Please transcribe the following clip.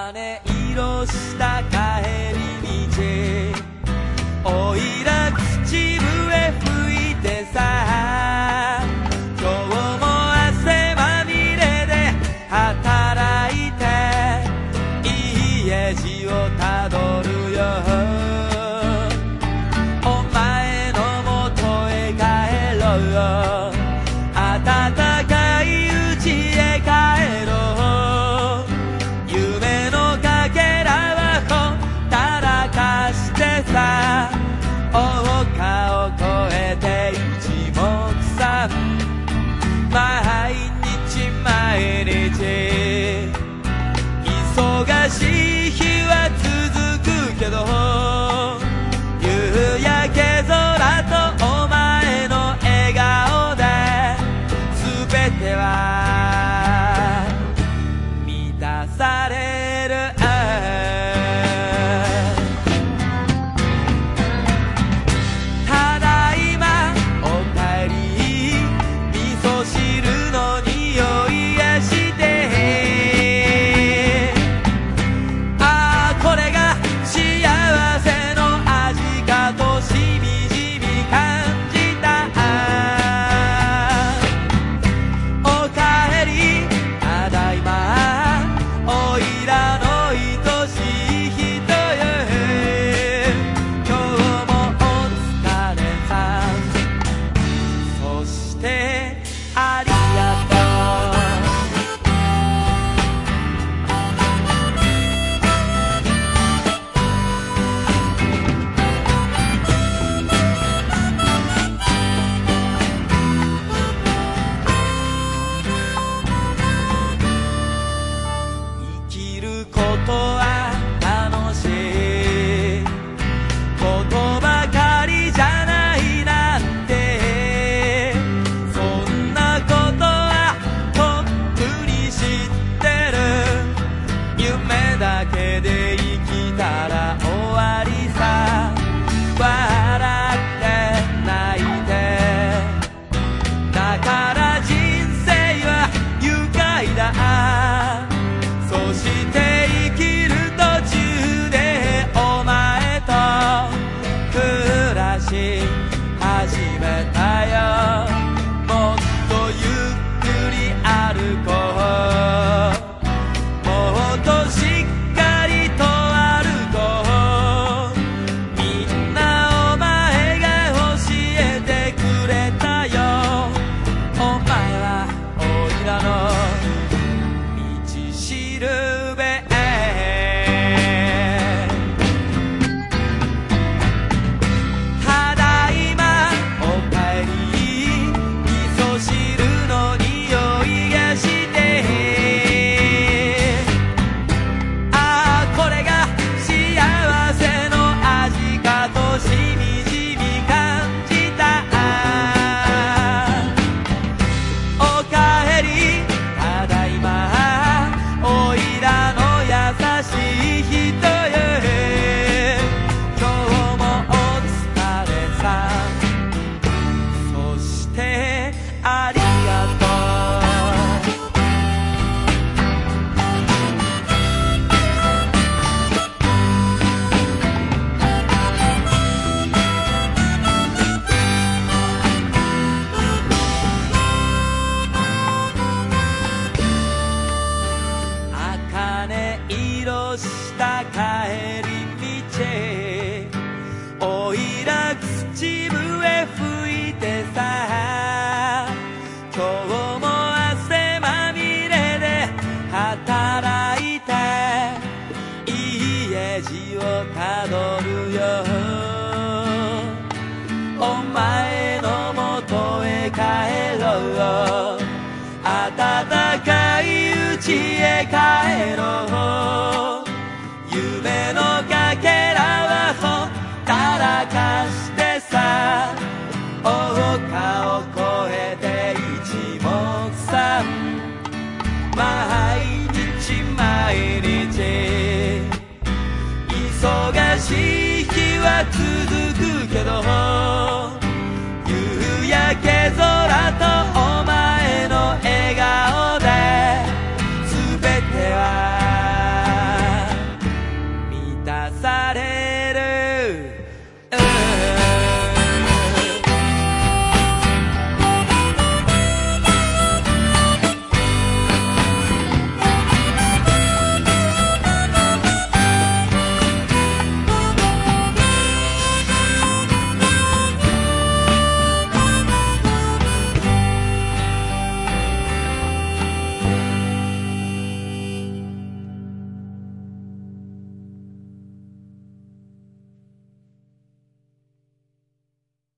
茜色した帰り道、おいら口笛吹いてさ、今日も汗まみれで働いて家路をたどるよ。お前のもとへ帰ろうよ、暖かいうちへ帰ろう。夢のかけらはほったらかしてさ、丘を越えて一目散、毎日毎日忙しい日は続くけど、夕焼け空とお前の笑顔で全ては満たされる。ただいまおかえり、味噌汁の匂いがして、ああこれが幸せの味かとしみじみ感じた。おかえりただいま、おいらの愛しい人よ。今日もお疲れさん、そしてありがとう。生きることは楽しいことばかりじゃないなんて、そんなことはとっくに知ってる。夢だけで生きたら終わりさ。笑って泣いて、だから人生は愉快だ。そして生きる途中でお前と暮らし始めたよ。もっとゆっくり歩こう、もっとしっかりと歩こう。みんなお前が教えてくれたよ。お前はおいらの道しるべ。ただいまおかえり、味噌汁の匂いがして、ああこれが幸せの味かとしみじみ感じた。おかえりただいま、おいらの優しい人よ。今日もお疲れさん、そしてありがとう。茜色した帰り道、おいら口笛吹いてさ、今日も汗まみれで働いて家路をたどるよ。お前のもとへ帰ろうよ、暖かいうちへ帰ろう。夢のかけらはほったらかしてさ、丘を越えて一目散、毎日毎日忙しい日は続くけど、夕焼け空